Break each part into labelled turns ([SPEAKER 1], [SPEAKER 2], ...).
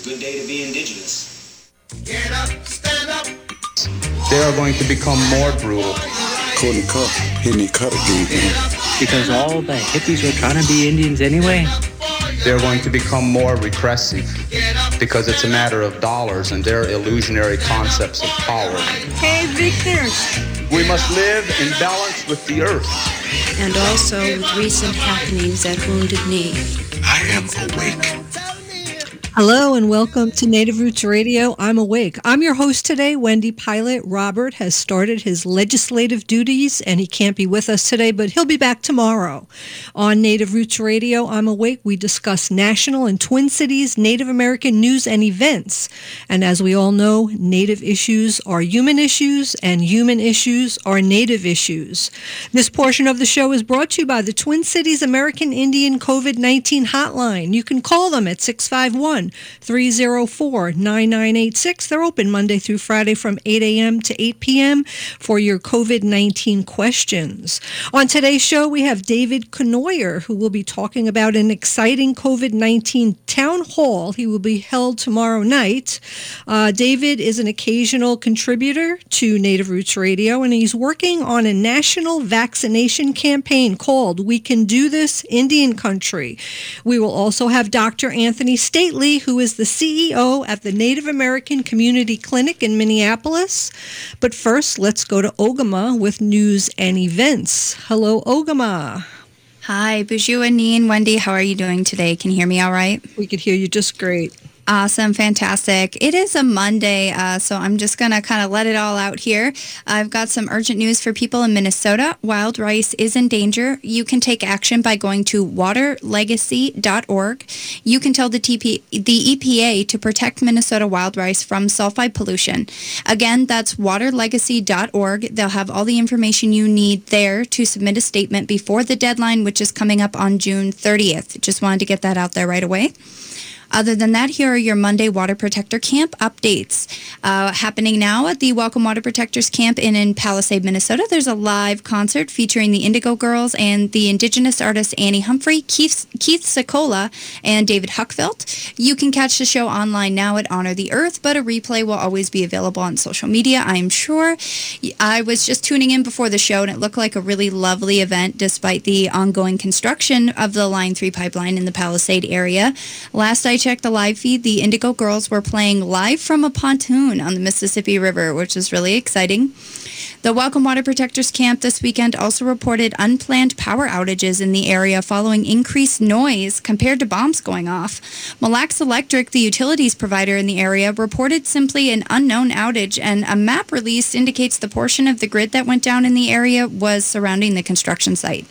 [SPEAKER 1] Good day to be indigenous.
[SPEAKER 2] Get up, stand up.
[SPEAKER 3] They are going to become more brutal.
[SPEAKER 4] Couldn't cut, hitting cut again.
[SPEAKER 5] Because all the hippies were trying to be Indians anyway.
[SPEAKER 3] They're going to become more repressive because it's a matter of dollars and their illusionary concepts of power.
[SPEAKER 6] Hey, Victor.
[SPEAKER 3] We must live in balance with the earth.
[SPEAKER 6] And also with recent happenings at Wounded Knee.
[SPEAKER 4] I am awake.
[SPEAKER 7] Hello and welcome to Native Roots Radio. I'm Awake. I'm your host today, Wendy Pilot. Robert has started his legislative duties and he can't be with us today, but he'll be back tomorrow. On Native Roots Radio, I'm Awake. We discuss national and Twin Cities Native American news and events. And as we all know, Native issues are human issues and human issues are Native issues. This portion of the show is brought to you by the Twin Cities American Indian COVID-19 hotline. You can call them at 651-304-9986. They're open Monday through Friday from 8 a.m. to 8 p.m. for your COVID-19 questions. On today's show, we have David Cournoyer, who will be talking about an exciting COVID-19 town hall. He will be held tomorrow night. David is an occasional contributor to Native Roots Radio, and he's working on a national vaccination campaign called We Can Do This, Indian Country. We will also have Dr. Anthony Stately, who is the CEO at the Native American Community Clinic in Minneapolis. But first, let's go to Ogama with news and events. Hello, Ogama.
[SPEAKER 8] Hi, Buju and Neen. Wendy, how are you doing today? Can you hear me all right?
[SPEAKER 7] We could hear you just great.
[SPEAKER 8] Awesome. Fantastic. It is a Monday, so I'm just going to kind of let it all out here. I've got some urgent news for people in Minnesota. Wild rice is in danger. You can take action by going to waterlegacy.org. You can tell the EPA to protect Minnesota wild rice from sulfide pollution. Again, that's waterlegacy.org. They'll have all the information you need there to submit a statement before the deadline, which is coming up on June 30th. Just wanted to get that out there right away. Other than that, here are your Monday Water Protector Camp updates. Happening now at the Welcome Water Protectors Camp in Palisade, Minnesota. There's a live concert featuring the Indigo Girls and the Indigenous artists Annie Humphrey, Keith Secola, and David Huckfelt. You can catch the show online now at Honor the Earth, but a replay will always be available on social media, I am sure. I was just tuning in before the show, and it looked like a really lovely event despite the ongoing construction of the Line 3 pipeline in the Palisade area. Last I checked the live feed, the Indigo Girls were playing live from a pontoon on the Mississippi River, which is really exciting. The Welcome Water Protectors Camp this weekend also reported unplanned power outages in the area following increased noise compared to bombs going off. Mille Lacs Electric, the utilities provider in the area, reported simply an unknown outage, and a map released indicates the portion of the grid that went down in the area was surrounding the construction site.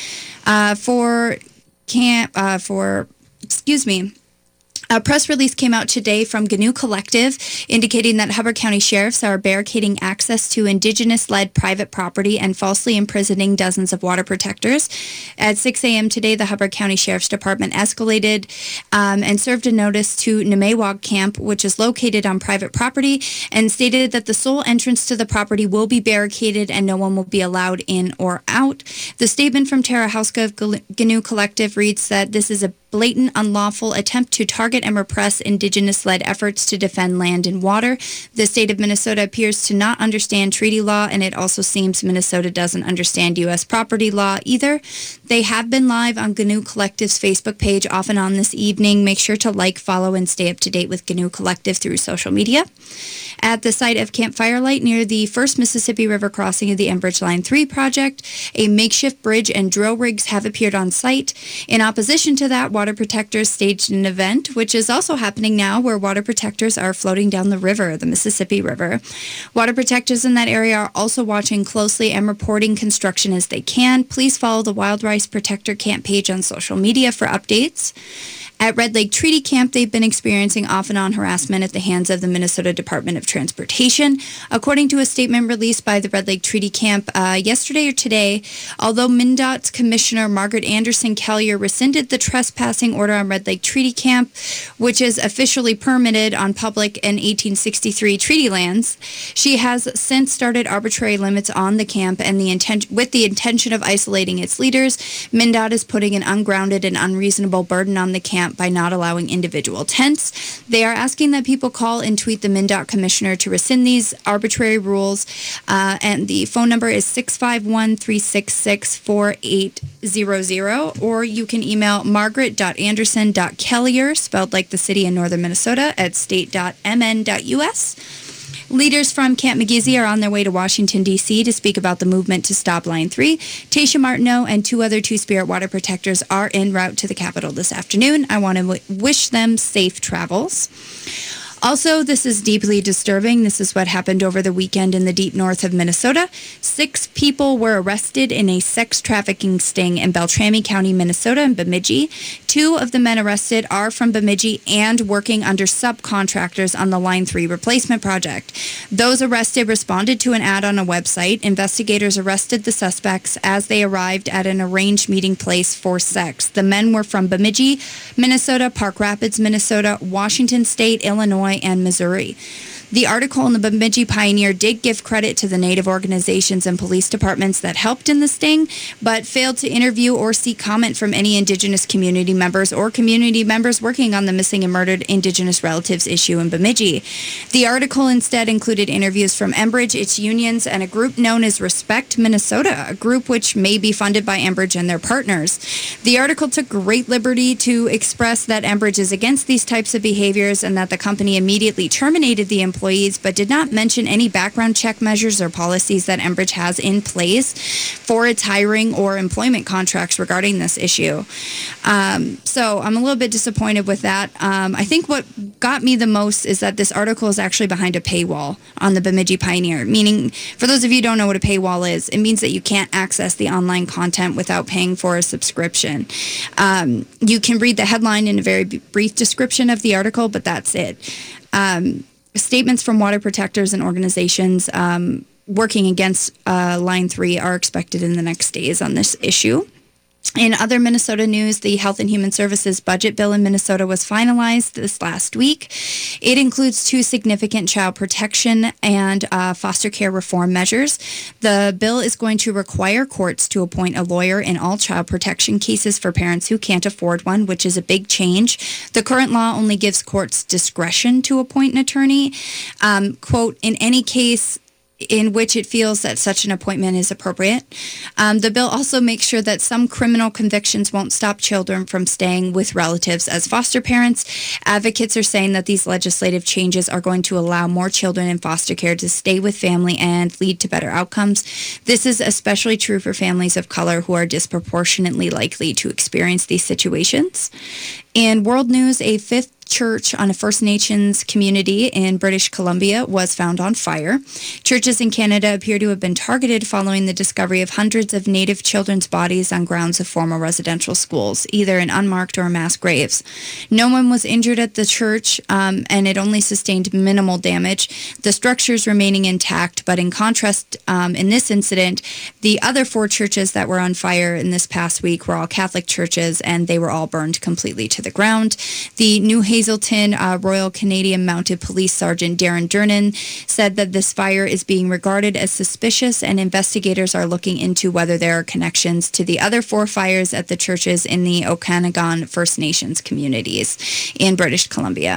[SPEAKER 8] A press release came out today from GNU Collective indicating that Hubbard County sheriffs are barricading access to Indigenous-led private property and falsely imprisoning dozens of water protectors. At 6 a.m. today, the Hubbard County Sheriff's Department escalated and served a notice to Nemewag Camp, which is located on private property, and stated that the sole entrance to the property will be barricaded and no one will be allowed in or out. The statement from Tara Hauska of GNU Collective reads that this is a blatant, unlawful attempt to target and repress Indigenous-led efforts to defend land and water. The state of Minnesota appears to not understand treaty law, and it also seems Minnesota doesn't understand U.S. property law either. They have been live on GNU Collective's Facebook page off and on this evening. Make sure to like, follow, and stay up to date with GNU Collective through social media. At the site of Camp Firelight near the first Mississippi River crossing of the Enbridge Line 3 project, a makeshift bridge and drill rigs have appeared on site. In opposition to that, water protectors staged an event, which is also happening now, where water protectors are floating down the river, the Mississippi River. Water protectors in that area are also watching closely and reporting construction as they can. Please follow the Wild Rice Protector Camp page on social media for updates. At Red Lake Treaty Camp, they've been experiencing off-and-on harassment at the hands of the Minnesota Department of Transportation. According to a statement released by the Red Lake Treaty Camp yesterday or today, although MnDOT's Commissioner Margaret Anderson Collier rescinded the trespassing order on Red Lake Treaty Camp, which is officially permitted on public and 1863 treaty lands, she has since started arbitrary limits on the camp and with the intention of isolating its leaders. MnDOT is putting an ungrounded and unreasonable burden on the camp camp by not allowing individual tents. They are asking that people call and tweet the MnDOT commissioner to rescind these arbitrary rules. And the phone number is 651-366-4800, or you can email margaret.anderson.kellier, spelled like the city in northern Minnesota, at state.mn.us. Leaders from Camp McGeezy are on their way to Washington, D.C. to speak about the movement to stop Line 3. Tasha Martineau and two other Two-Spirit water protectors are en route to the Capitol this afternoon. I want to wish them safe travels. Also, this is deeply disturbing. This is what happened over the weekend in the deep north of Minnesota. 6 people were arrested in a sex trafficking sting in Beltrami County, Minnesota, in Bemidji. 2 of the men arrested are from Bemidji and working under subcontractors on the Line 3 replacement project. Those arrested responded to an ad on a website. Investigators arrested the suspects as they arrived at an arranged meeting place for sex. The men were from Bemidji, Minnesota, Park Rapids, Minnesota, Washington State, Illinois, and Missouri. The article in the Bemidji Pioneer did give credit to the Native organizations and police departments that helped in the sting, but failed to interview or seek comment from any Indigenous community members or community members working on the missing and murdered Indigenous relatives issue in Bemidji. The article instead included interviews from Enbridge, its unions, and a group known as Respect Minnesota, a group which may be funded by Enbridge and their partners. The article took great liberty to express that Enbridge is against these types of behaviors and that the company immediately terminated the employees, but did not mention any background check measures or policies that Enbridge has in place for its hiring or employment contracts regarding this issue. So I'm a little bit disappointed with that. I think what got me the most is that this article is actually behind a paywall on the Bemidji Pioneer, meaning, for those of you who don't know what a paywall is, it means that you can't access the online content without paying for a subscription. You can read the headline in a very brief description of the article, but that's it. Statements from water protectors and organizations working against Line 3 are expected in the next days on this issue. In other Minnesota news, the Health and Human Services budget bill in Minnesota was finalized this last week. It includes 2 significant child protection and foster care reform measures. The bill is going to require courts to appoint a lawyer in all child protection cases for parents who can't afford one, which is a big change. The current law only gives courts discretion to appoint an attorney. Quote, in any case in which it feels that such an appointment is appropriate. The bill also makes sure that some criminal convictions won't stop children from staying with relatives as foster parents. Advocates are saying that these legislative changes are going to allow more children in foster care to stay with family and lead to better outcomes. This is especially true for families of color who are disproportionately likely to experience these situations. In world news, a 5th church on a First Nations community in British Columbia was found on fire. Churches in Canada appear to have been targeted following the discovery of hundreds of Native children's bodies on grounds of former residential schools, either in unmarked or mass graves. No one was injured at the church, and it only sustained minimal damage, the structures remaining intact. But in contrast, in this incident, the other 4 churches that were on fire in this past week were all Catholic churches, and they were all burned completely to the ground. The New Hazelton Royal Canadian Mounted Police Sergeant Darren Durnan said that this fire is being regarded as suspicious, and investigators are looking into whether there are connections to the other 4 fires at the churches in the Okanagan First Nations communities in British Columbia.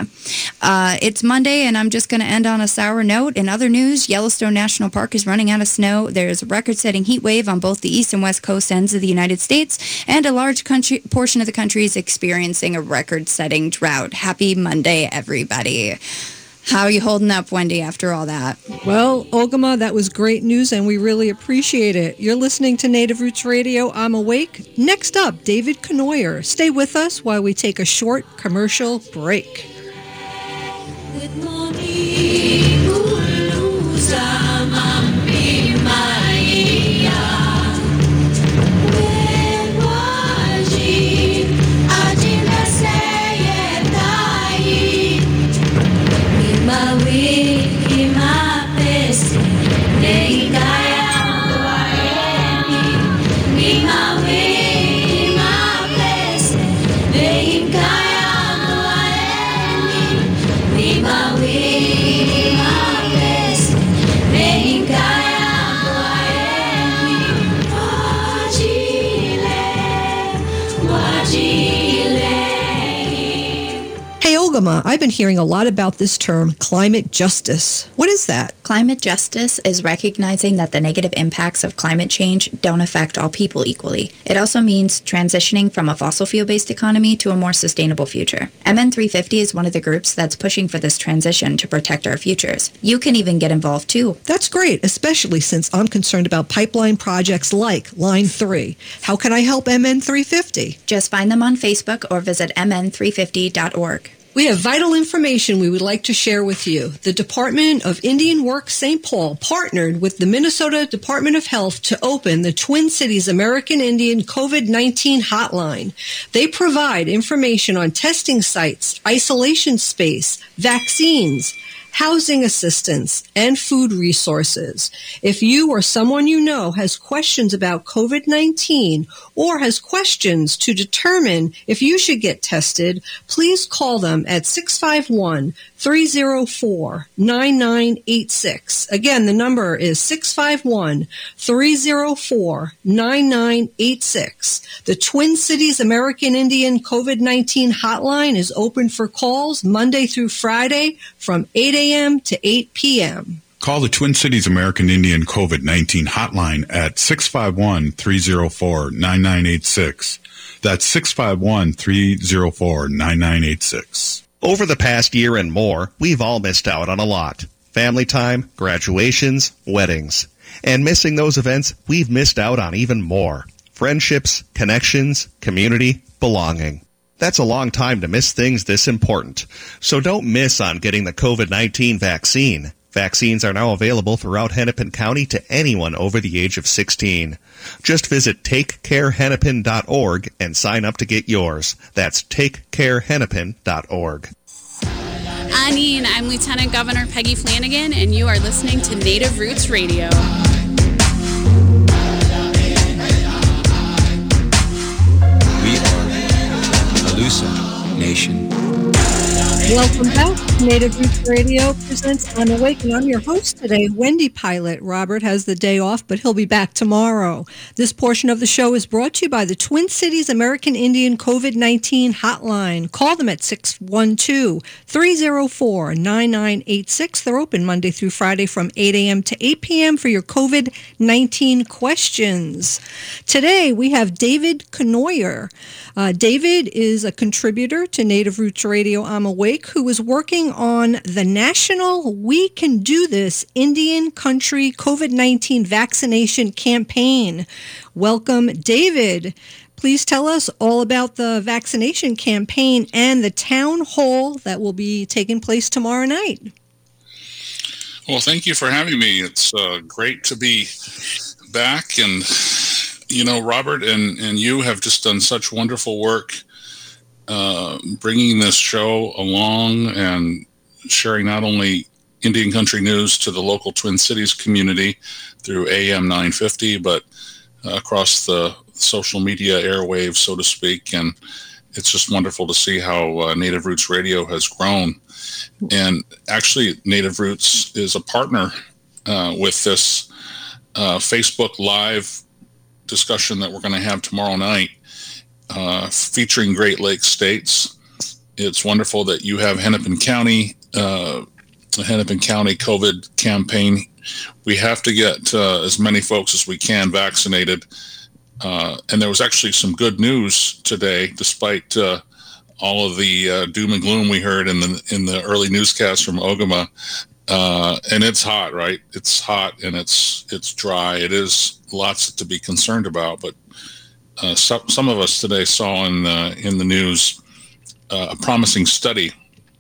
[SPEAKER 8] It's Monday, and I'm just going to end on a sour note. In other news, Yellowstone National Park is running out of snow. There's a record-setting heat wave on both the east and west coast ends of the United States, and a large portion of the country is experiencing a record-setting drought. Happy Monday, everybody. How are you holding up, Wendy, after all that?
[SPEAKER 7] Well, Ogama, that was great news, and we really appreciate it. You're listening to Native Roots Radio. I'm Awake. Next up, David Conoyer. Stay with us while we take a short commercial break. Good morning. Obama, I've been hearing a lot about this term, climate justice. What is that?
[SPEAKER 8] Climate justice is recognizing that the negative impacts of climate change don't affect all people equally. It also means transitioning from a fossil fuel-based economy to a more sustainable future. MN350 is one of the groups that's pushing for this transition to protect our futures. You can even get involved too.
[SPEAKER 7] That's great, especially since I'm concerned about pipeline projects like Line 3. How can I help MN350?
[SPEAKER 8] Just find them on Facebook or visit mn350.org.
[SPEAKER 7] We have vital information we would like to share with you. The Department of Indian Work St. Paul partnered with the Minnesota Department of Health to open the Twin Cities American Indian COVID-19 hotline. They provide information on testing sites, isolation space, vaccines, housing assistance, and food resources. If you or someone you know has questions about COVID-19 or has questions to determine if you should get tested, please call them at 651-304-9986. Again, the number is 651-304-9986. The Twin Cities American Indian COVID-19 hotline is open for calls Monday through Friday from 8 a.m. to 8 p.m.
[SPEAKER 9] Call the Twin Cities American Indian COVID-19 hotline at 651-304-9986. That's 651-304-9986.
[SPEAKER 10] Over the past year and more, we've all missed out on a lot. Family time, graduations, weddings. And missing those events, we've missed out on even more. Friendships, connections, community, belonging. That's a long time to miss things this important. So don't miss on getting the COVID-19 vaccine. Vaccines are now available throughout Hennepin County to anyone over the age of 16. Just visit takecarehennepin.org and sign up to get yours. That's takecarehennepin.org.
[SPEAKER 11] I'm Lieutenant Governor Peggy Flanagan, and you are listening to Native Roots Radio.
[SPEAKER 12] We are Calusa Nation.
[SPEAKER 7] Welcome back. Native Roots Radio presents I'm Awake, and I'm your host today, Wendy Pilot. Robert has the day off, but he'll be back tomorrow. This portion of the show is brought to you by the Twin Cities American Indian COVID-19 hotline. Call them at 612-304-9986. They're open Monday through Friday from 8 a.m. to 8 p.m. for your COVID-19 questions. Today, we have David Cournoyer. David is a contributor to Native Roots Radio I'm Awake, who is working on the national We Can Do This Indian Country COVID-19 vaccination campaign. Welcome, David. Please tell us all about the vaccination campaign and the town hall that will be taking place tomorrow night.
[SPEAKER 13] Well, thank you for having me. It's great to be back. And, you know, Robert and you have just done such wonderful work bringing this show along and sharing not only Indian country news to the local Twin Cities community through AM 950, but across the social media airwaves, so to speak. And it's just wonderful to see how Native Roots Radio has grown. And actually, Native Roots is a partner with this Facebook Live discussion that we're going to have tomorrow night, featuring Great Lakes states. It's wonderful that you have Hennepin County, the Hennepin County COVID campaign. We have to get as many folks as we can vaccinated. And there was actually some good news today, despite all of the doom and gloom we heard in the early newscast from Ogama. And it's hot, right? It's hot and it's dry. It is lots to be concerned about, but some of us today saw in the news a promising study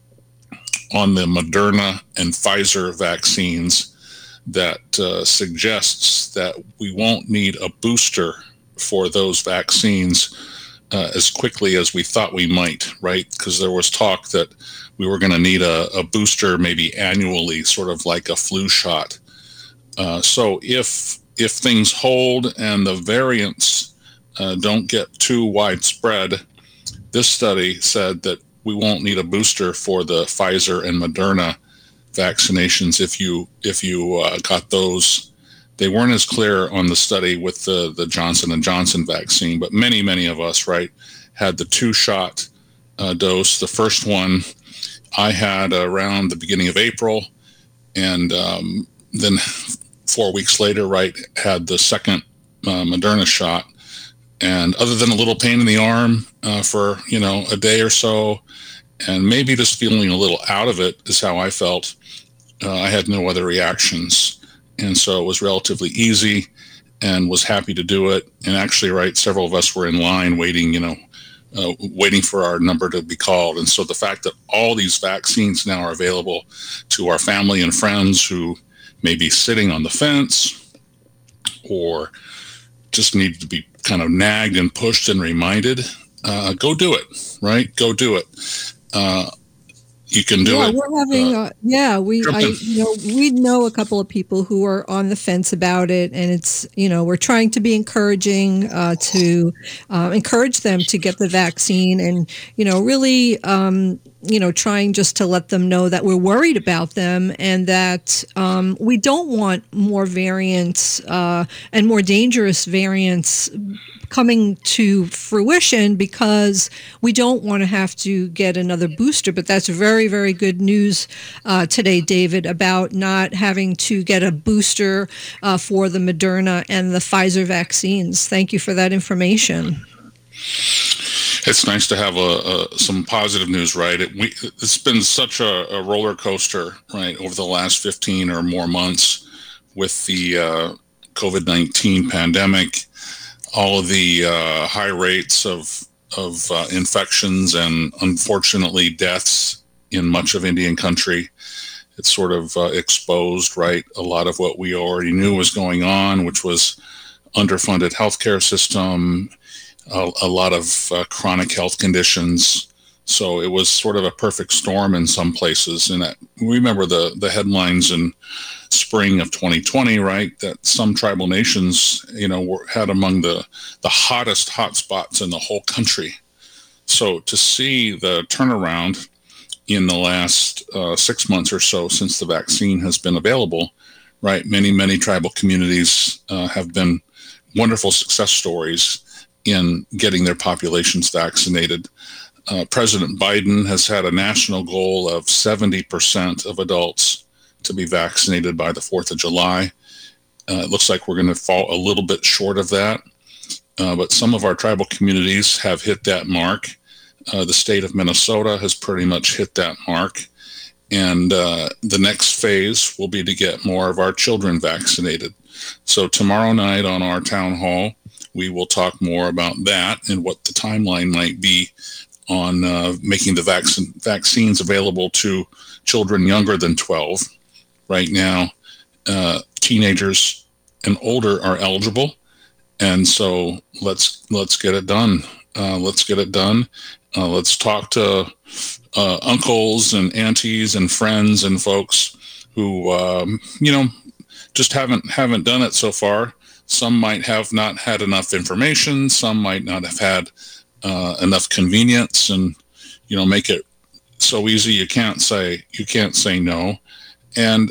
[SPEAKER 13] on the Moderna and Pfizer vaccines that suggests that we won't need a booster for those vaccines as quickly as we thought we might, right? Because there was talk that we were going to need a booster maybe annually, sort of like a flu shot. So if things hold and the variants don't get too widespread, this study said that we won't need a booster for the Pfizer and Moderna vaccinations if you got those. They weren't as clear on the study with the Johnson & Johnson vaccine, but many of us, right, had the 2-shot dose. The first one I had around the beginning of April, and then 4 weeks later, right, had the second Moderna shot. And other than a little pain in the arm for, a day or so, and maybe just feeling a little out of it is how I felt, I had no other reactions. And so it was relatively easy and was happy to do it. And actually, right, several of us were in line waiting, waiting for our number to be called. And so the fact that all these vaccines now are available to our family and friends who may be sitting on the fence or just need to be kind of nagged and pushed and reminded, go do it, right? Go do it. You can do it.
[SPEAKER 7] We're having, we know a couple of people who are on the fence about it, and it's, we're trying to be encouraging to encourage them to get the vaccine, and really, trying just to let them know that we're worried about them, and that we don't want more variants and more dangerous variants coming to fruition, because we don't want to have to get another booster. But that's very, very good news today, David, about not having to get a booster for the Moderna and the Pfizer vaccines. Thank you for that information.
[SPEAKER 13] It's nice to have some positive news, right? It's been such a roller coaster, right, over the last 15 or more months with the COVID-19 pandemic, all of the high rates of infections and unfortunately deaths in much of Indian country. It's sort of exposed, right, a lot of what we already knew was going on, which was underfunded healthcare system, a lot of chronic health conditions. So it was sort of a perfect storm in some places. And we remember the headlines in spring of 2020, right, that some tribal nations, had among the hottest hotspots in the whole country. So to see the turnaround in the last 6 months or so since the vaccine has been available, right, many tribal communities have been wonderful success stories in getting their populations vaccinated. President Biden has had a national goal of 70% of adults to be vaccinated by the 4th of July. It looks like we're going to fall a little bit short of that, but some of our tribal communities have hit that mark. The state of Minnesota has pretty much hit that mark, and the next phase will be to get more of our children vaccinated. So tomorrow night on our town hall, we will talk more about that and what the timeline might be on making the vaccines available to children younger than 12. Right now, teenagers and older are eligible, and so let's get it done. Let's get it done. Let's talk to uncles and aunties and friends and folks who just haven't done it so far. Some might have not had enough information. Some might not have had enough convenience, and make it so easy you can't say no. And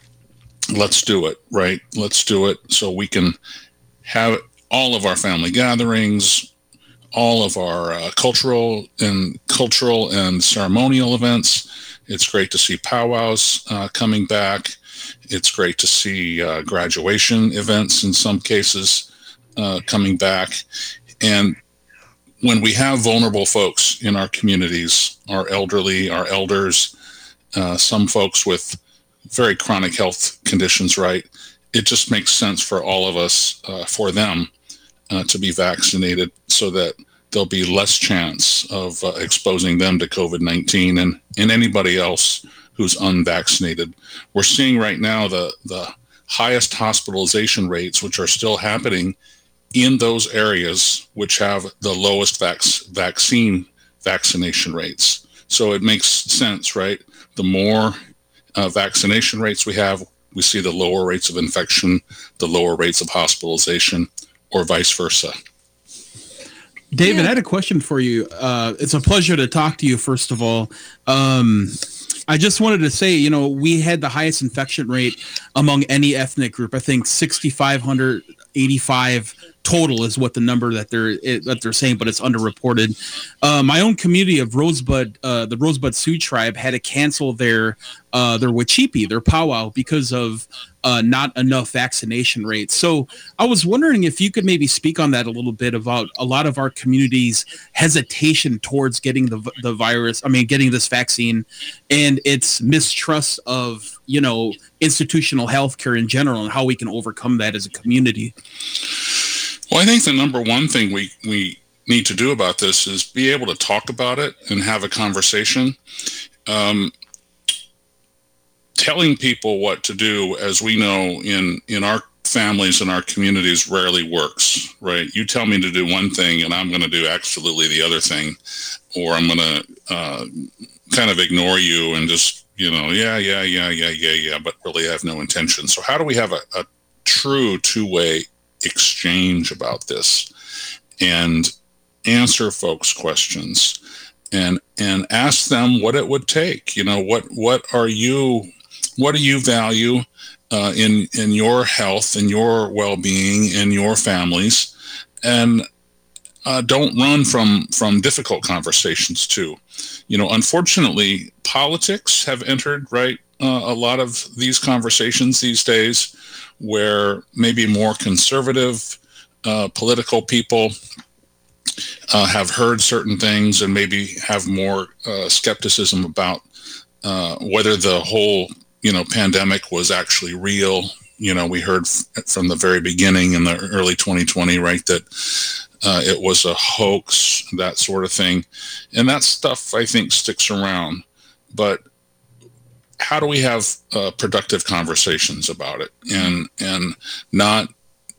[SPEAKER 13] let's do it, right? Let's do it so we can have all of our family gatherings, all of our cultural and ceremonial events. It's great to see powwows coming back. It's great to see graduation events in some cases coming back. And when we have vulnerable folks in our communities, our elderly, our elders, some folks with very chronic health conditions, right, it just makes sense for all of us, for them to be vaccinated so that there'll be less chance of exposing them to COVID-19 and anybody else who's unvaccinated. We're seeing right now the highest hospitalization rates, which are still happening in those areas which have the lowest vaccination rates. So it makes sense, right? The more vaccination rates we have, we see the lower rates of infection, the lower rates of hospitalization, or vice versa.
[SPEAKER 14] David, I had a question for you. It's a pleasure to talk to you, first of all. I just wanted to say, we had the highest infection rate among any ethnic group. I think 6,585 total is what the number that they're saying, but it's underreported. My own community of Rosebud, the Rosebud Sioux tribe, had to cancel their Wachipi, their powwow, because of not enough vaccination rates. So I was wondering if you could maybe speak on that a little bit about a lot of our community's hesitation towards getting the virus. I mean, getting this vaccine, and its mistrust of institutional healthcare in general, and how we can overcome that as a community.
[SPEAKER 13] Well, I think the number one thing we need to do about this is be able to talk about it and have a conversation. Telling people what to do, as we know in our families and our communities, rarely works, right? You tell me to do one thing and I'm going to do absolutely the other thing, or I'm going to kind of ignore you and just, yeah, but really have no intention. So how do we have a true two-way exchange about this and answer folks' questions and ask them what it would take? What do you value in your health and your well-being and your families? And don't run from difficult conversations too. Unfortunately, politics have entered, right, a lot of these conversations these days, where maybe more conservative political people have heard certain things and maybe have more skepticism about whether the whole pandemic was actually real. We heard from the very beginning in the early 2020, right, that it was a hoax, that sort of thing. And that stuff, I think, sticks around. But how do we have productive conversations about it and not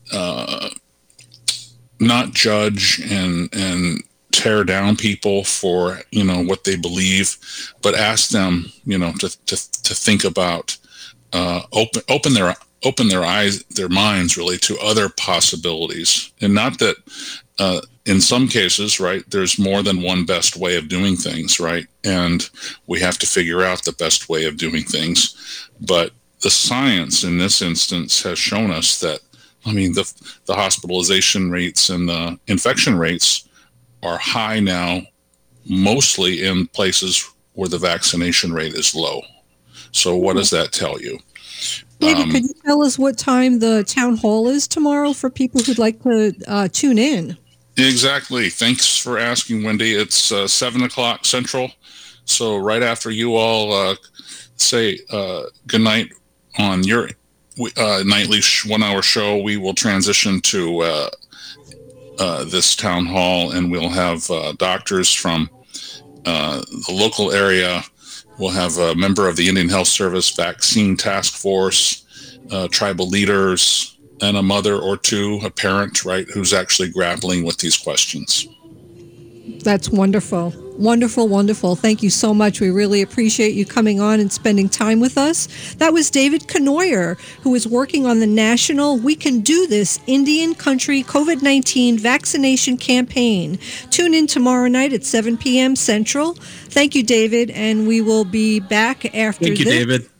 [SPEAKER 13] judge and tear down people for what they believe, but ask them to think about open their eyes, their minds, really, to other possibilities. And not that in some cases, right, there's more than one best way of doing things, right, and we have to figure out the best way of doing things. But the science in this instance has shown us that, I mean, the hospitalization rates and the infection rates are high now, mostly in places where the vaccination rate is low. So what does that tell you?
[SPEAKER 7] David, could you tell us what time the town hall is tomorrow for people who'd like to tune in?
[SPEAKER 13] Exactly. Thanks for asking, Wendy. It's 7 o'clock Central. So right after you all say good night on your nightly 1 hour show, we will transition to this town hall, and we'll have doctors from the local area. We'll have a member of the Indian Health Service Vaccine Task Force, tribal leaders, and a mother or two, a parent, right, who's actually grappling with these questions.
[SPEAKER 7] That's wonderful. Wonderful, wonderful. Thank you so much. We really appreciate you coming on and spending time with us. That was David Cournoyer, who is working on the national We Can Do This Indian Country COVID-19 vaccination campaign. Tune in tomorrow night at 7 p.m. Central. Thank you, David, and we will be back after this.
[SPEAKER 14] Thank you, David.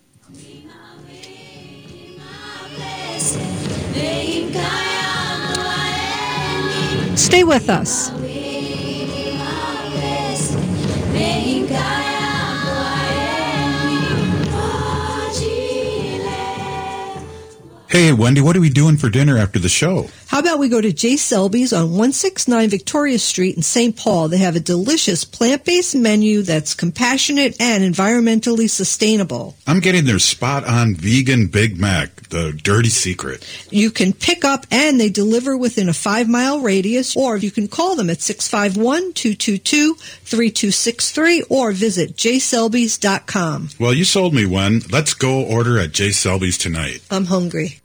[SPEAKER 7] Stay with us.
[SPEAKER 9] Hey, Wendy, what are we doing for dinner after the show?
[SPEAKER 7] How about we go to J. Selby's on 169 Victoria Street in St. Paul. They have a delicious plant-based menu that's compassionate and environmentally sustainable.
[SPEAKER 9] I'm getting their spot-on vegan Big Mac, the dirty secret.
[SPEAKER 7] You can pick up and they deliver within a 5-mile radius, or you can call them at 651-222-3263 or visit jselbys.com.
[SPEAKER 9] Well, you sold me, Wen. Let's go order at J. Selby's tonight.
[SPEAKER 7] I'm hungry.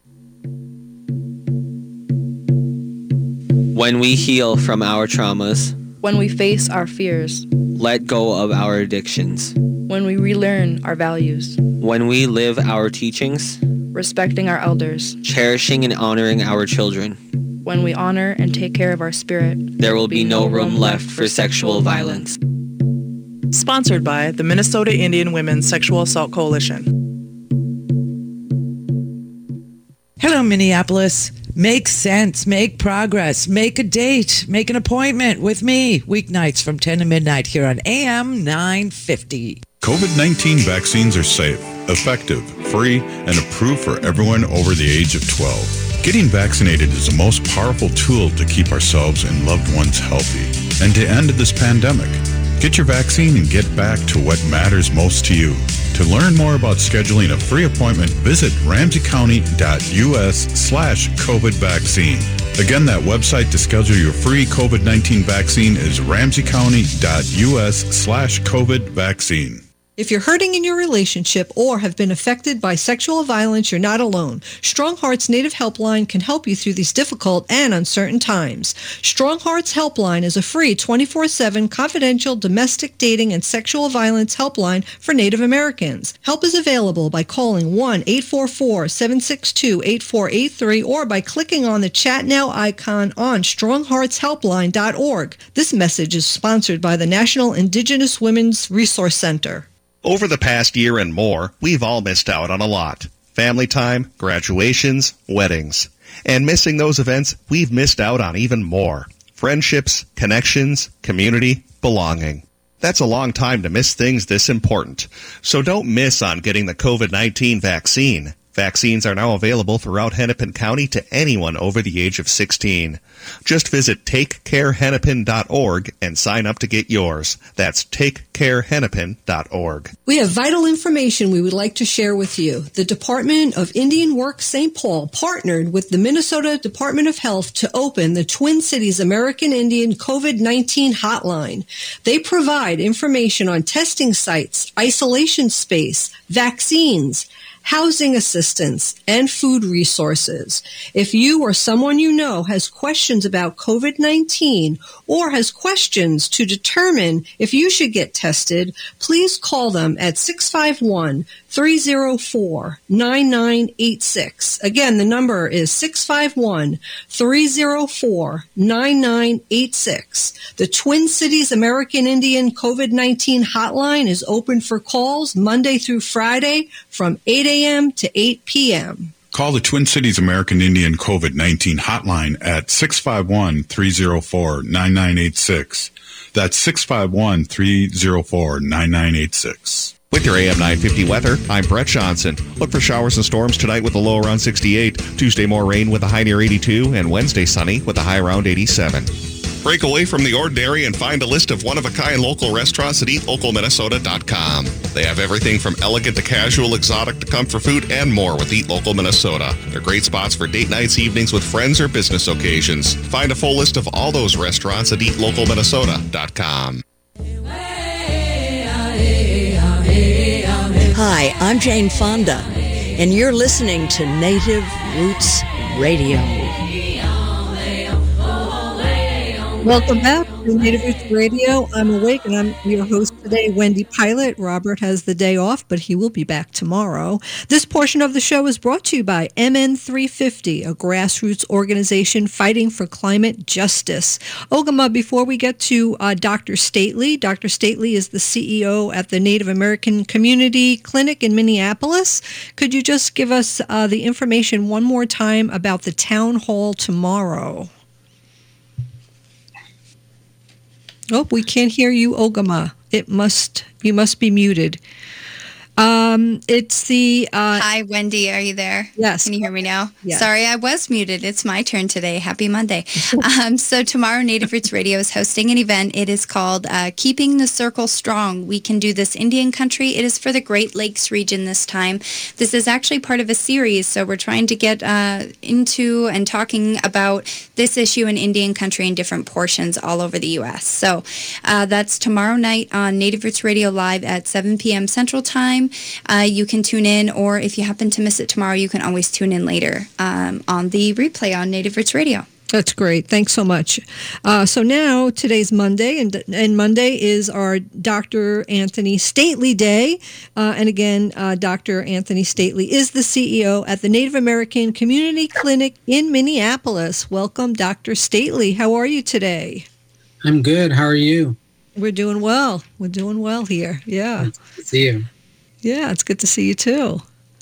[SPEAKER 15] When we heal from our traumas,
[SPEAKER 16] when we face our fears,
[SPEAKER 15] let go of our addictions,
[SPEAKER 16] when we relearn our values,
[SPEAKER 15] when we live our teachings,
[SPEAKER 16] respecting our elders,
[SPEAKER 15] cherishing and honoring our children,
[SPEAKER 16] when we honor and take care of our spirit,
[SPEAKER 15] there will be no room left for sexual violence.
[SPEAKER 17] Sponsored by the Minnesota Indian Women's Sexual Assault Coalition.
[SPEAKER 18] Hello, Minneapolis. Make sense, make progress, make a date, make an appointment with me. Weeknights from 10 to midnight here on AM 950.
[SPEAKER 9] COVID-19 vaccines are safe, effective, free, and approved for everyone over the age of 12. Getting vaccinated is the most powerful tool to keep ourselves and loved ones healthy and to end this pandemic. Get your vaccine and get back to what matters most to you. To learn more about scheduling a free appointment, visit ramseycounty.us/COVID vaccine. Again, that website to schedule your free COVID-19 vaccine is ramseycounty.us/COVID vaccine.
[SPEAKER 7] If you're hurting in your relationship or have been affected by sexual violence, you're not alone. Strong Hearts Native Helpline can help you through these difficult and uncertain times. Strong Hearts Helpline is a free 24/7 confidential domestic dating and sexual violence helpline for Native Americans. Help is available by calling 1-844-762-8483 or by clicking on the Chat Now icon on strongheartshelpline.org. This message is sponsored by the National Indigenous Women's Resource Center.
[SPEAKER 10] Over the past year and more, we've all missed out on a lot. Family time, graduations, weddings. And missing those events, we've missed out on even more. Friendships, connections, community, belonging. That's a long time to miss things this important. So don't miss on getting the COVID-19 vaccine. Vaccines are now available throughout Hennepin County to anyone over the age of 16. Just visit takecarehennepin.org and sign up to get yours. That's takecarehennepin.org.
[SPEAKER 7] We have vital information we would like to share with you. The Department of Indian Work St. Paul partnered with the Minnesota Department of Health to open the Twin Cities American Indian COVID-19 hotline. They provide information on testing sites, isolation space, vaccines, housing assistance, and food resources. If you or someone you know has questions about COVID-19 or has questions to determine if you should get tested, please call them at 651-304-9986. Again, the number is 651-304-9986. The Twin Cities American Indian COVID-19 hotline is open for calls Monday through Friday from 8 a.m. to 8 p.m.
[SPEAKER 9] Call the Twin Cities American Indian COVID-19 hotline at 651-304-9986. That's 651-304-9986.
[SPEAKER 10] With your AM 950 weather, I'm Brett Johnson. Look for showers and storms tonight with a low around 68. Tuesday more rain with a high near 82. And Wednesday sunny with a high around 87. Break away from the ordinary and find a list of one-of-a-kind local restaurants at eatlocalminnesota.com. They have everything from elegant to casual, exotic to comfort food, and more with Eat Local Minnesota. They're great spots for date nights, evenings with friends, or business occasions. Find a full list of all those restaurants at eatlocalminnesota.com.
[SPEAKER 19] Hi, I'm Jane Fonda, and you're listening to Native Roots Radio.
[SPEAKER 7] Welcome back to Native Roots Radio. I'm Awake, and I'm your host today, Wendy Pilot. Robert has the day off, but he will be back tomorrow. This portion of the show is brought to you by MN350, a grassroots organization fighting for climate justice. Ogama, before we get to Dr. Stately is the CEO at the Native American Community Clinic in Minneapolis. Could you just give us the information one more time about the town hall tomorrow? Oh, we can't hear you, Ogama. You must be muted. It's the...
[SPEAKER 8] Hi, Wendy. Are you there?
[SPEAKER 7] Yes.
[SPEAKER 8] Can you hear me now?
[SPEAKER 7] Yes.
[SPEAKER 8] Sorry, I was muted. It's my turn today. Happy Monday. So tomorrow, Native Roots Radio is hosting an event. It is called Keeping the Circle Strong. We Can Do This Indian Country. It is for the Great Lakes region this time. This is actually part of a series, so we're trying to get into and talking about this issue in Indian country in different portions all over the U.S. So that's tomorrow night on Native Roots Radio Live at 7 p.m. Central Time. You can tune in, or if you happen to miss it tomorrow, you can always tune in later on the replay on Native Roots Radio.
[SPEAKER 7] That's great. Thanks so much. So now, today's Monday, and Monday is our Dr. Anthony Stately Day. And again, Dr. Anthony Stately is the CEO at the Native American Community Clinic in Minneapolis. Welcome, Dr. Stately. How are you today?
[SPEAKER 20] I'm good. How are you?
[SPEAKER 7] We're doing well. We're doing well here. Yeah.
[SPEAKER 20] Good to see you.
[SPEAKER 7] Yeah, it's good to see you too.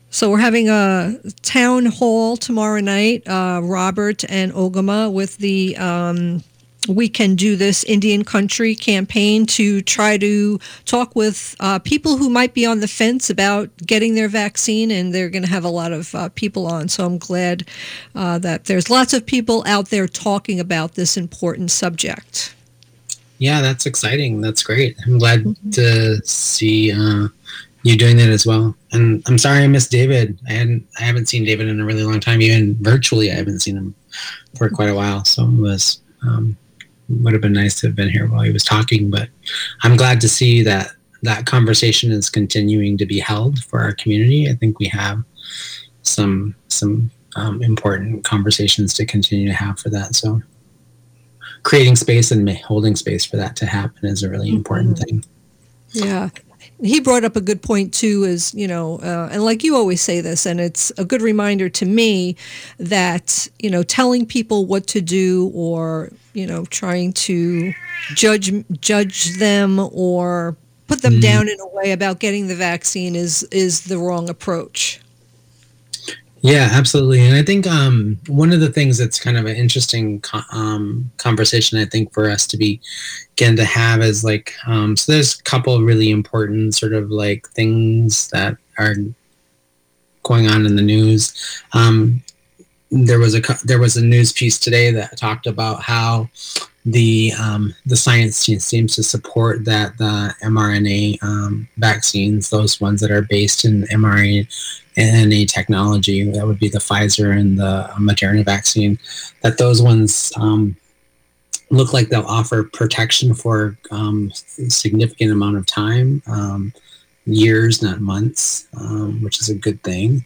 [SPEAKER 7] So we're having a town hall tomorrow night, Robert and Ogama, with the We Can Do This Indian Country campaign to try to talk with people who might be on the fence about getting their vaccine, and they're going to have a lot of people on. So I'm glad that there's lots of people out there talking about this important subject.
[SPEAKER 20] Yeah, that's exciting. That's great. I'm glad to see you doing that as well. And I'm sorry I missed David. I haven't seen David in a really long time. Even virtually, I haven't seen him for quite a while. So it was would have been nice to have been here while he was talking. But I'm glad to see that conversation is continuing to be held for our community. I think we have some important conversations to continue to have for that. So creating space and holding space for that to happen is a really important thing.
[SPEAKER 7] Yeah. He brought up a good point too, is, and like you always say this, and it's a good reminder to me that, telling people what to do or, trying to judge them or put them down in a way about getting the vaccine is the wrong approach.
[SPEAKER 20] Yeah, absolutely. And I think one of the things that's kind of an interesting conversation, I think, for us to begin to have is like, so there's a couple of really important sort of like things that are going on in the news. There was a news piece today that talked about how the science seems to support that the mRNA vaccines, those ones that are based in mRNA technology, that would be the Pfizer and the Moderna vaccine, that those ones look like they'll offer protection for a significant amount of time, years, not months, which is a good thing.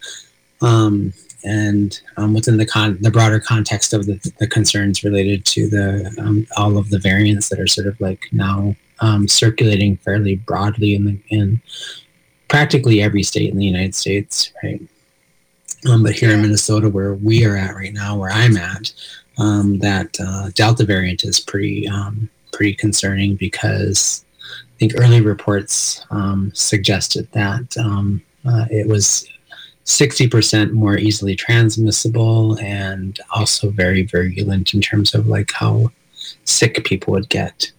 [SPEAKER 20] And within the broader context of the concerns related to all of the variants that are sort of like now circulating fairly broadly in practically every state in the United States, right? But here in Minnesota, where we are at right now, where I'm at, that Delta variant is pretty concerning, because I think early reports suggested that it was 60% more easily transmissible and also very virulent in terms of like how sick people would get.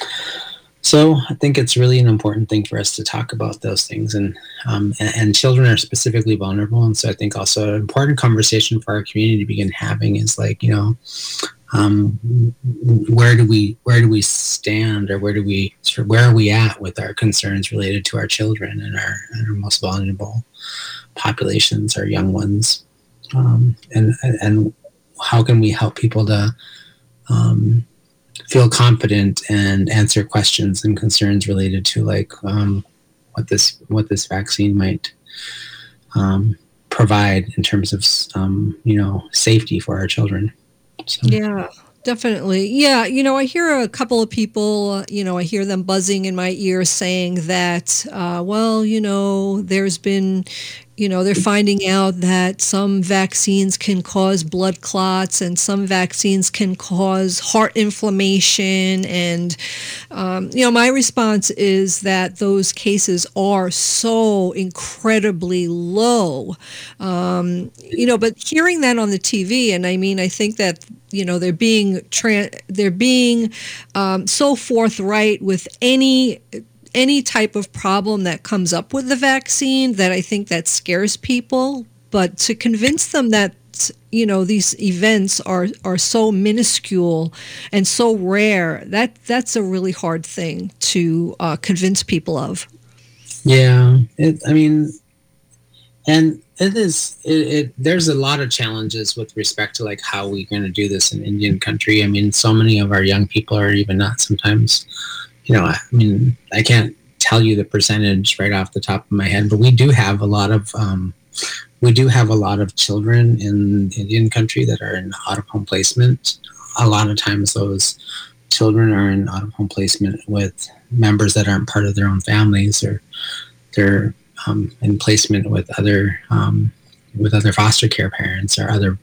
[SPEAKER 20] So I think it's really an important thing for us to talk about those things, and children are specifically vulnerable. And so I think also an important conversation for our community to begin having is like, where do we stand, or where are we at with our concerns related to our children and our most vulnerable populations, our young ones, and how can we help people to feel confident and answer questions and concerns related to like what this vaccine might provide in terms of safety for our children. So. Yeah.
[SPEAKER 7] Definitely. Yeah. I hear a couple of people, I hear them buzzing in my ear saying that, there's been, they're finding out that some vaccines can cause blood clots and some vaccines can cause heart inflammation. And, my response is that those cases are so incredibly low. But hearing that on the TV, and I think that, they're being so forthright with any type of problem that comes up with the vaccine, that I think that scares people. But to convince them that these events are so minuscule and so rare, that's a really hard thing to convince people of.
[SPEAKER 20] Yeah, and there's a lot of challenges with respect to like how we're going to do this in Indian country. So many of our young people are even not sometimes, I can't tell you the percentage right off the top of my head, but we do have a lot of children in Indian country that are in out-of-home placement. A lot of times those children are in out-of-home placement with members that aren't part of their own families, or they're in placement with other foster care parents or other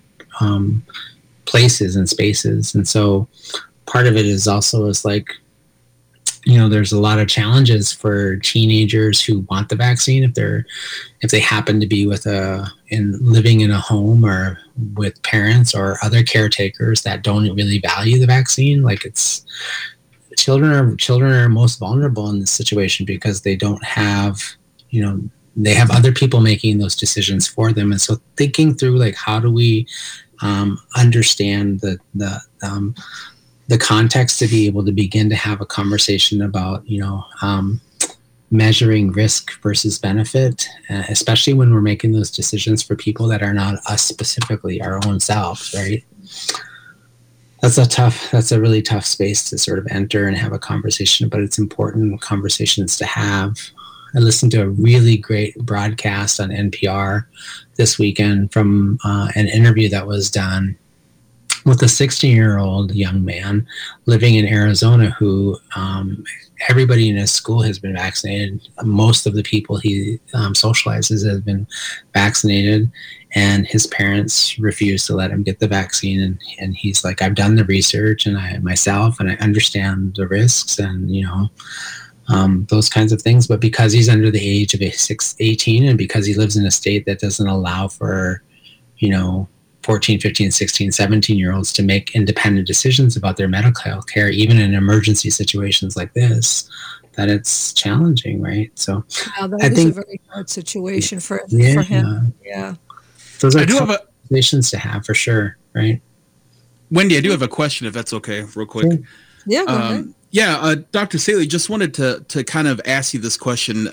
[SPEAKER 20] places and spaces. And so part of it is also is like there's a lot of challenges for teenagers who want the vaccine if they happen to be living in a home or with parents or other caretakers that don't really value the vaccine. Like children are most vulnerable in this situation because they don't have, they have other people making those decisions for them. And so thinking through like, how do we understand the context to be able to begin to have a conversation about, measuring risk versus benefit, especially when we're making those decisions for people that are not us specifically, our own selves, right? That's a really tough space to sort of enter and have a conversation, but it's important conversations to have. I listened to a really great broadcast on NPR this weekend from an interview that was done with a 16-year-old young man living in Arizona who everybody in his school has been vaccinated. Most of the people he socializes have been vaccinated, and his parents refused to let him get the vaccine. And he's like, I've done the research and I understand the risks and, those kinds of things. But because he's under the age of 18 and because he lives in a state that doesn't allow for, 14, 15, 16, 17-year-olds to make independent decisions about their medical health care, even in emergency situations like this, that it's challenging, right? So
[SPEAKER 7] I think a very hard situation for him. Yeah.
[SPEAKER 20] Those are conversations to have for sure, right?
[SPEAKER 14] Wendy, I do have a question, if that's okay, real quick.
[SPEAKER 7] Yeah, go ahead.
[SPEAKER 14] Yeah, Dr. Saley, just wanted to kind of ask you this question.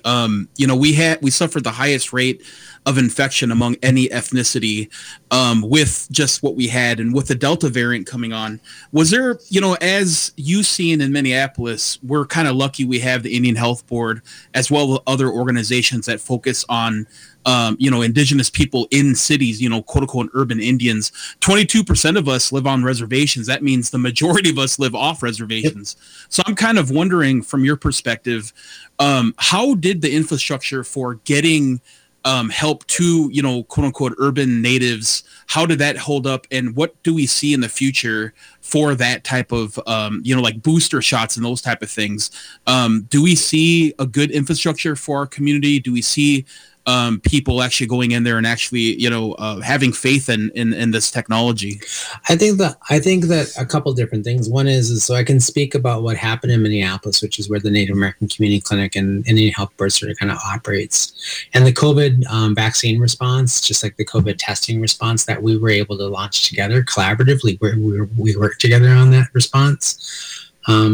[SPEAKER 14] We suffered the highest rate of infection among any ethnicity with just what we had, and with the Delta variant coming on. Was there, as you seen in Minneapolis, we're kind of lucky we have the Indian Health Board as well as other organizations that focus on indigenous people in cities, quote unquote urban Indians. 22% of us live on reservations. That means the majority of us live off reservations. Yep. So I'm kind of wondering from your perspective, how did the infrastructure for getting help to, quote unquote urban natives, how did that hold up? And what do we see in the future for that type of, like booster shots and those type of things? Do we see a good infrastructure for our community? Do we see people actually going in there and actually, having faith in this technology?
[SPEAKER 20] I think that a couple different things. One is so I can speak about what happened in Minneapolis, which is where the Native American Community Clinic and Indian Health Board sort of kind of operates. And the COVID vaccine response, just like the COVID testing response that we were able to launch together collaboratively, we worked together on that response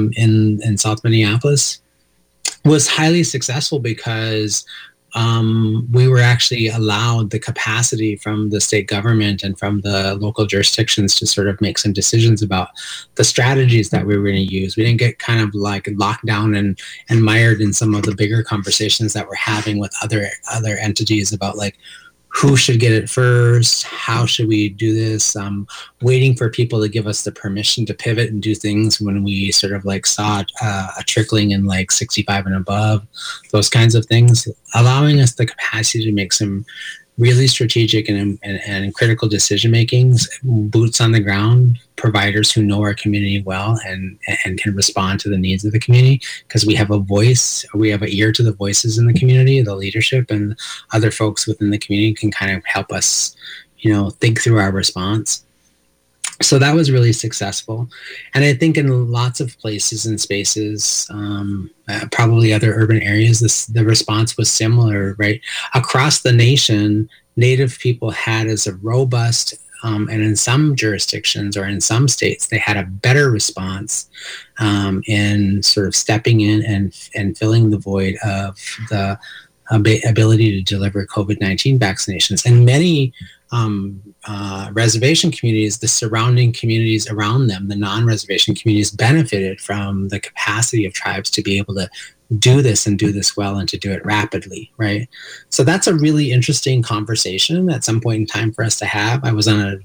[SPEAKER 20] in South Minneapolis, was highly successful because we were actually allowed the capacity from the state government and from the local jurisdictions to sort of make some decisions about the strategies that we were going to use. We didn't get kind of like locked down and mired in some of the bigger conversations that we're having with other entities about like, who should get it first? How should we do this? Waiting for people to give us the permission to pivot and do things when we sort of like saw a trickling in like 65 and above, those kinds of things, allowing us the capacity to make some really strategic and critical decision makings, boots on the ground, providers who know our community well and can respond to the needs of the community, because we have a voice, we have an ear to the voices in the community, the leadership and other folks within the community can kind of help us, think through our response. So that was really successful. And I think in lots of places and spaces, probably other urban areas, the response was similar, right? Across the nation, Native people had as a robust, and in some jurisdictions or in some states, they had a better response in sort of stepping in and filling the void of the ability to deliver COVID-19 vaccinations. And many reservation communities, the surrounding communities around them, the non-reservation communities benefited from the capacity of tribes to be able to do this and do this well and to do it rapidly, right? So that's a really interesting conversation at some point in time for us to have. I was on a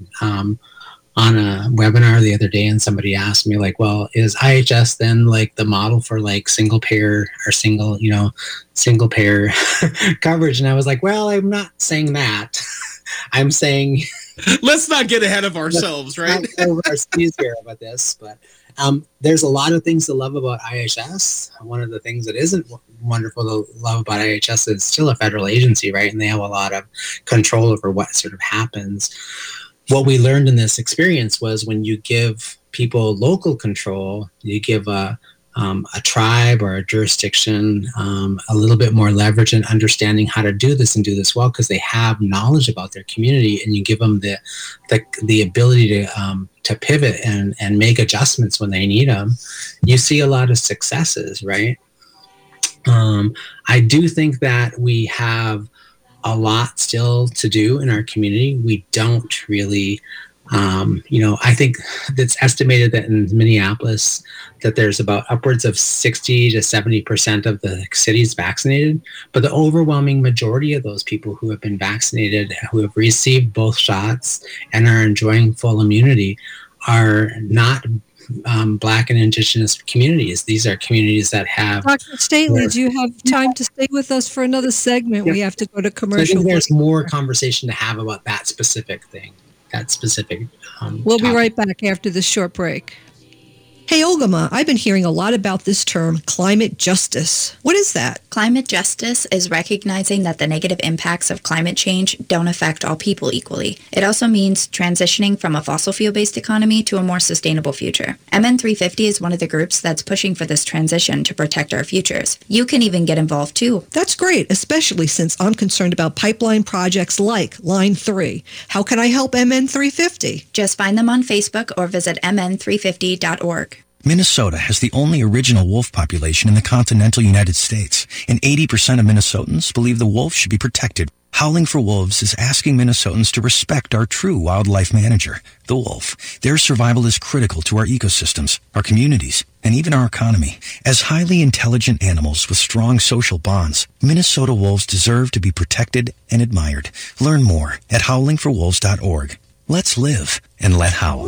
[SPEAKER 20] webinar the other day and somebody asked me like, well, is IHS then like the model for like single payer or single payer coverage? And I was like, well, I'm not saying that. I'm saying
[SPEAKER 14] let's not get ahead of ourselves, right?
[SPEAKER 20] Over our skis here about this, but There's a lot of things to love about IHS. One of the things that isn't wonderful to love about IHS is it's still a federal agency, right? And they have a lot of control over what sort of happens. What we learned in this experience was when you give people local control, you give a tribe or a jurisdiction a little bit more leverage in understanding how to do this and do this well, because they have knowledge about their community, and you give them the ability to pivot and make adjustments when they need them. You see a lot of successes, right? I do think that we have a lot still to do in our community. We don't really I think it's estimated that in Minneapolis that there's about upwards of 60 to 70% of the cities vaccinated, but the overwhelming majority of those people who have been vaccinated, who have received both shots and are enjoying full immunity, are not Black and Indigenous communities. These are communities that have...
[SPEAKER 7] Dr. Stately, do you have time to stay with us for another segment? Yeah. We have to go to commercial.
[SPEAKER 20] So I think there's more conversation to have about that specific thing.
[SPEAKER 7] We'll be right back after this short break. Hey, Ogama, I've been hearing a lot about this term, climate justice. What is that?
[SPEAKER 8] Climate justice is recognizing that the negative impacts of climate change don't affect all people equally. It also means transitioning from a fossil fuel-based economy to a more sustainable future. MN350 is one of the groups that's pushing for this transition to protect our futures. You can even get involved too.
[SPEAKER 7] That's great, especially since I'm concerned about pipeline projects like Line 3. How can I help MN350?
[SPEAKER 8] Just find them on Facebook or visit mn350.org.
[SPEAKER 21] Minnesota has the only original wolf population in the continental United States, and 80% of Minnesotans believe the wolf should be protected. Howling for Wolves is asking Minnesotans to respect our true wildlife manager, the wolf. Their survival is critical to our ecosystems, our communities, and even our economy. As highly intelligent animals with strong social bonds, Minnesota wolves deserve to be protected and admired. Learn more at howlingforwolves.org. Let's live and let howl.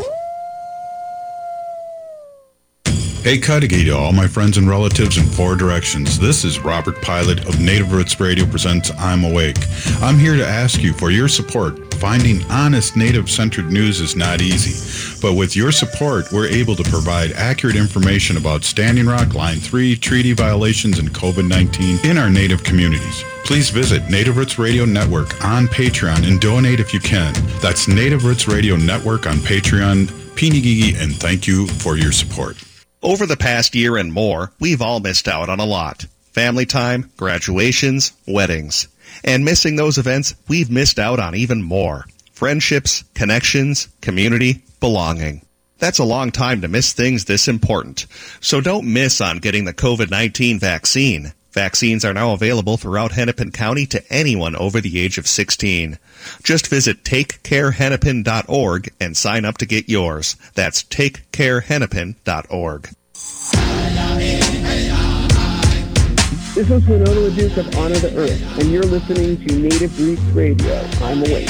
[SPEAKER 9] Hey, Cudahy to all my friends and relatives in 4 directions. This is Robert Pilot of Native Roots Radio presents I'm Awake. I'm here to ask you for your support. Finding honest Native-centered news is not easy, but with your support, we're able to provide accurate information about Standing Rock, Line 3, treaty violations, and COVID-19 in our Native communities. Please visit Native Roots Radio Network on Patreon and donate if you can. That's Native Roots Radio Network on Patreon. Pinigigi, and thank you for your support.
[SPEAKER 10] Over the past year and more, we've all missed out on a lot. Family time, graduations, weddings. And missing those events, we've missed out on even more. Friendships, connections, community, belonging. That's a long time to miss things this important. So don't miss on getting the COVID-19 vaccine. Vaccines are now available throughout Hennepin County to anyone over the age of 16. Just visit takecarehennepin.org and sign up to get yours. That's takecarehennepin.org.
[SPEAKER 22] This is Winona LaDuke of Honor the Earth, and you're listening to Native Roots Radio. I'm Awake.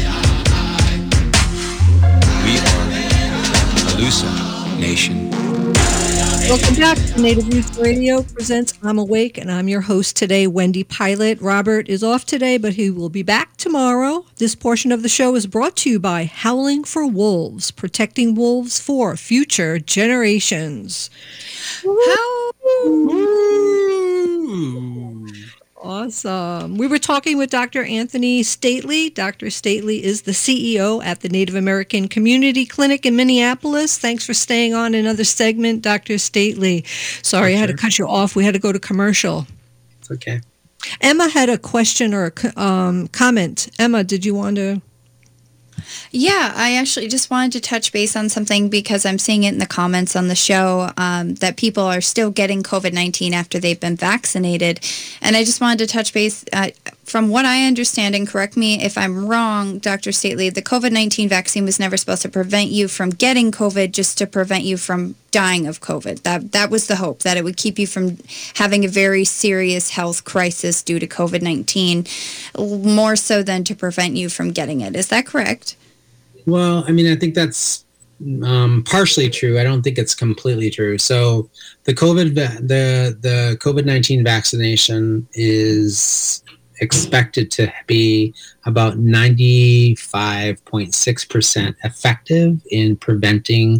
[SPEAKER 12] We are Alusa Nation.
[SPEAKER 7] Welcome back to Native Roots Radio presents I'm Awake, and I'm your host today, Wendy Pilot. Robert is off today, but he will be back tomorrow. This portion of the show is brought to you by Howling for Wolves, protecting wolves for future generations. Awesome. We were talking with Dr. Anthony Stately. Dr. Stately is the CEO at the Native American Community Clinic in Minneapolis. Thanks for staying on another segment, Dr. Stately. Sorry, I had to cut you off. We had to go to commercial.
[SPEAKER 20] It's okay.
[SPEAKER 7] Emma had a question or a comment. Emma, did you want to...
[SPEAKER 8] Yeah, I actually just wanted to touch base on something because I'm seeing it in the comments on the show that people are still getting COVID-19 after they've been vaccinated. And I just wanted to touch base. From what I understand, and correct me if I'm wrong, Dr. Stately, the COVID-19 vaccine was never supposed to prevent you from getting COVID, just to prevent you from dying of COVID. That was the hope, that it would keep you from having a very serious health crisis due to COVID-19, more so than to prevent you from getting it. Is that correct?
[SPEAKER 20] Well, I mean, I think that's partially true. I don't think it's completely true. So the COVID-19 vaccination is expected to be about 95.6% effective in preventing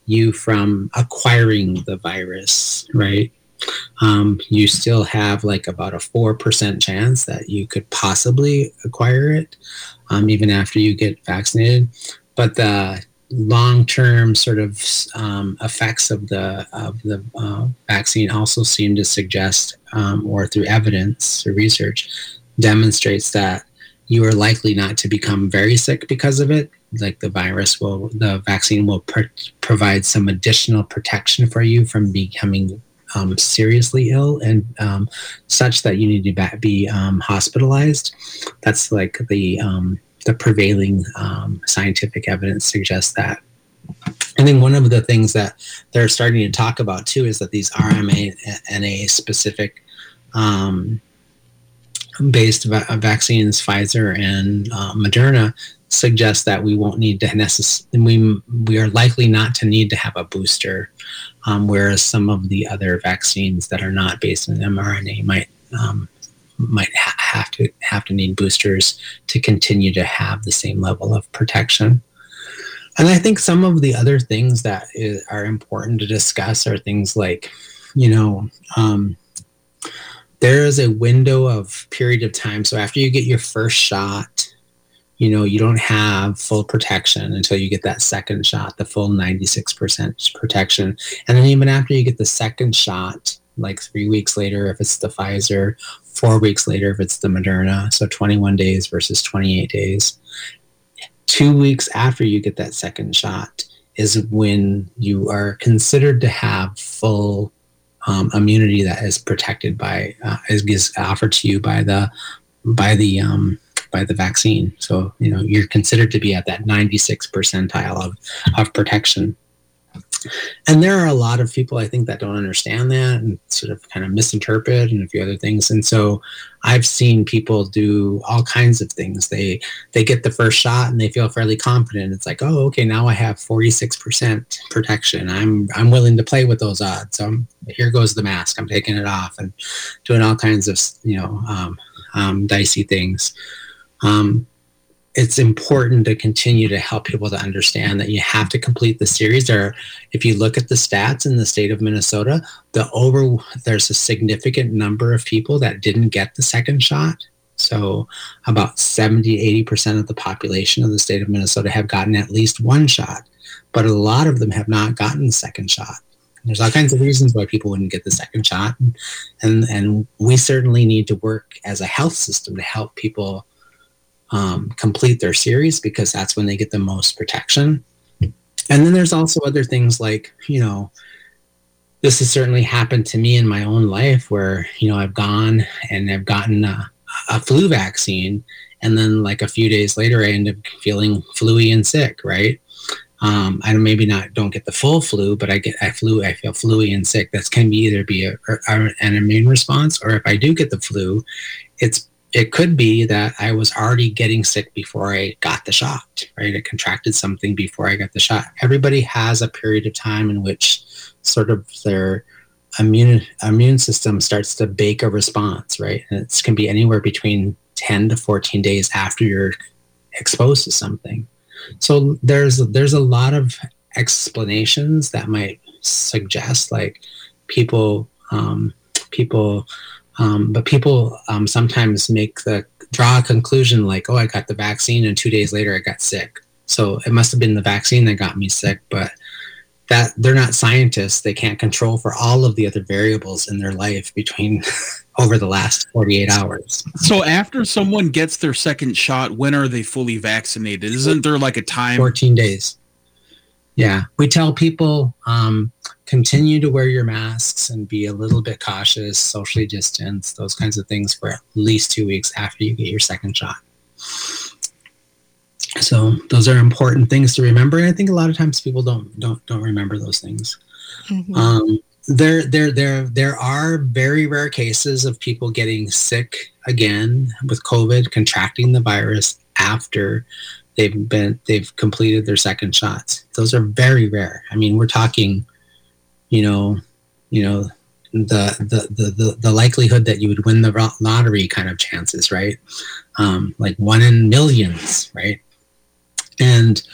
[SPEAKER 20] you from acquiring the virus, right? You still have like about a 4% chance that you could possibly acquire it, even after you get vaccinated. But the long-term sort of effects of the vaccine also seem to suggest, or through evidence or research, demonstrates that you are likely not to become very sick because of it. Like the vaccine will provide some additional protection for you from becoming seriously ill and such that you need to be hospitalized. That's like the prevailing scientific evidence suggests that. I think one of the things that they're starting to talk about too is that these RNA specific based vaccines, Pfizer and Moderna, suggest that we won't need to we are likely not to need to have a booster, whereas some of the other vaccines that are not based on mRNA might have to need boosters to continue to have the same level of protection. And I think some of the other things that are important to discuss are things like, there is a window of period of time. So after you get your first shot, you don't have full protection until you get that second shot, the full 96% protection. And then even after you get the second shot, like 3 weeks later, if it's the Pfizer, 4 weeks later, if it's the Moderna, so 21 days versus 28 days. 2 weeks after you get that second shot is when you are considered to have full immunity that is protected by, is offered to you by the vaccine. So, you're considered to be at that 96th percentile of protection. And there are a lot of people, I think, that don't understand that and sort of kind of misinterpret and a few other things. And so I've seen people do all kinds of things. They get the first shot and they feel fairly confident. It's like, oh, okay, now I have 46% protection. I'm willing to play with those odds. So here goes the mask. I'm taking it off and doing all kinds of, dicey things. It's important to continue to help people to understand that you have to complete the series. If you look at the stats in the state of Minnesota, there's a significant number of people that didn't get the second shot. So about 70-80% of the population of the state of Minnesota have gotten at least one shot, but a lot of them have not gotten the second shot. There's all kinds of reasons why people wouldn't get the second shot. And we certainly need to work as a health system to help people complete their series, because that's when they get the most protection. And then there's also other things like, this has certainly happened to me in my own life where, I've gone and I've gotten a flu vaccine, and then like a few days later, I end up feeling flu-y and sick, right? I don't get the full flu, but I feel flu-y and sick. That can either be an immune response, or if I do get the flu, it could be that I was already getting sick before I got the shot, right? I contracted something before I got the shot. Everybody has a period of time in which sort of their immune system starts to bake a response, right? And it can be anywhere between 10 to 14 days after you're exposed to something. So there's a lot of explanations that might suggest like people sometimes draw a conclusion like, oh, I got the vaccine and 2 days later I got sick. So it must have been the vaccine that got me sick, but that they're not scientists. They can't control for all of the other variables in their life between over the last 48 hours.
[SPEAKER 14] So after someone gets their second shot, when are they fully vaccinated? Isn't there like a time?
[SPEAKER 20] 14 days. Yeah. We tell people, continue to wear your masks and be a little bit cautious, socially distance, those kinds of things for at least 2 weeks after you get your second shot. So those are important things to remember. And I think a lot of times people don't remember those things. Mm-hmm. There are very rare cases of people getting sick again with COVID, contracting the virus after they've completed their second shots. Those are very rare. I mean, we're talking, the likelihood that you would win the lottery kind of chances, right? Like 1 in millions, right? And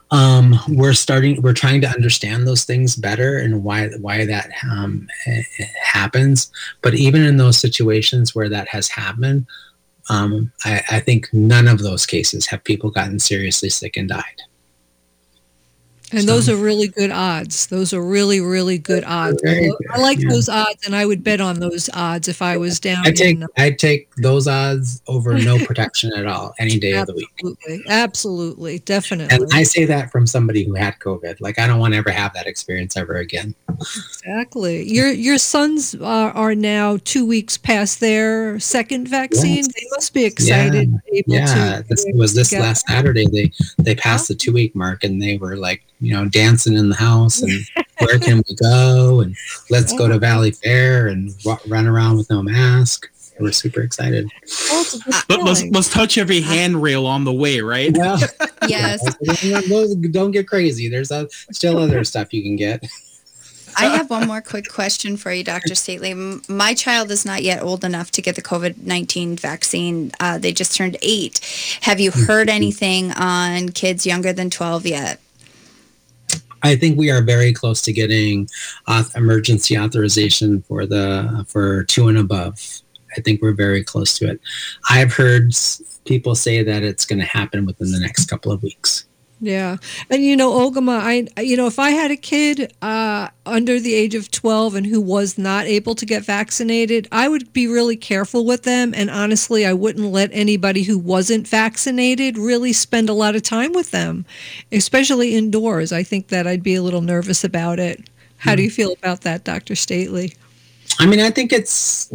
[SPEAKER 20] We're trying to understand those things better and why that happens. But even in those situations where that has happened, I think none of those cases have people gotten seriously sick and died.
[SPEAKER 7] And those are really good odds. Those are really, really good odds. I like those odds, and I would bet on those odds if I was down.
[SPEAKER 20] I'd take those odds over no protection at all any day of the week.
[SPEAKER 7] Absolutely, definitely.
[SPEAKER 20] And I say that from somebody who had COVID. Like, I don't want to ever have that experience ever again.
[SPEAKER 7] Exactly. Your sons are now 2 weeks past their second vaccine. Yes. They must be excited.
[SPEAKER 20] This was last Saturday. They passed the 2 week mark, and they were like, dancing in the house and where can we go and let's go to Valley Fair and run around with no mask. They were super excited.
[SPEAKER 14] Let's touch every handrail on the way, right?
[SPEAKER 20] Yeah.
[SPEAKER 8] Yes.
[SPEAKER 20] Don't get crazy. There's still other stuff you can get.
[SPEAKER 8] I have one more quick question for you, Dr. Stately. My child is not yet old enough to get the COVID-19 vaccine. They just turned 8. Have you heard anything on kids younger than 12 yet?
[SPEAKER 20] I think we are very close to getting emergency authorization for 2 and above. I think we're very close to it. I've heard people say that it's going to happen within the next couple of weeks.
[SPEAKER 7] Yeah. And, Ogama, if I had a kid under the age of 12 and who was not able to get vaccinated, I would be really careful with them. And honestly, I wouldn't let anybody who wasn't vaccinated really spend a lot of time with them, especially indoors. I think that I'd be a little nervous about it. How do you feel about that, Dr. Stately?
[SPEAKER 20] I mean, I think it's,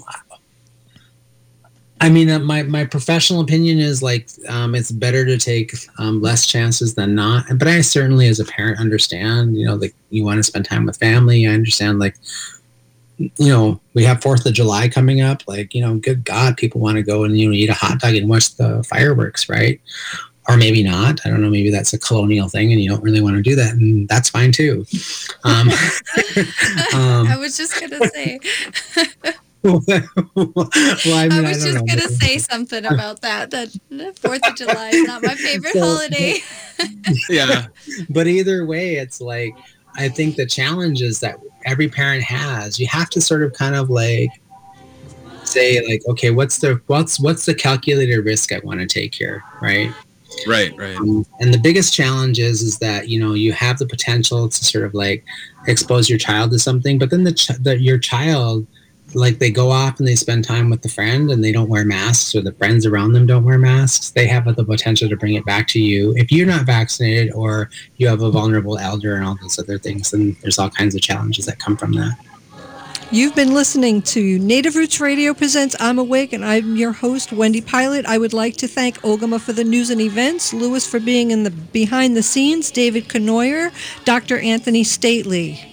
[SPEAKER 20] my professional opinion is like it's better to take less chances than not. But I certainly, as a parent, understand. Like you want to spend time with family. I understand. Like, we have 4th of July coming up. Like, good God, people want to go and eat a hot dog and watch the fireworks, right? Or maybe not. I don't know. Maybe that's a colonial thing, and you don't really want to do that, and that's fine too.
[SPEAKER 8] I was just gonna say.
[SPEAKER 20] I
[SPEAKER 8] was just going to say something about that 4th of July is not my favorite holiday.
[SPEAKER 20] Yeah. But either way, it's like, I think the challenge is that every parent has, you have to sort of kind of like say like, okay, what's the calculated risk I want to take here? Right.
[SPEAKER 14] Right.
[SPEAKER 20] And the biggest challenge is that, you have the potential to sort of like expose your child to something, but then your child, like they go off and they spend time with the friend and they don't wear masks, or the friends around them don't wear masks, they have the potential to bring it back to you. If you're not vaccinated or you have a vulnerable elder and all those other things, then there's all kinds of challenges that come from that.
[SPEAKER 7] You've been listening to Native Roots Radio presents I'm Awake, and I'm your host, Wendy Pilot. I would like to thank Ogama for the news and events, Lewis for being in the behind the scenes, David Conoyer, Dr. Anthony Stately.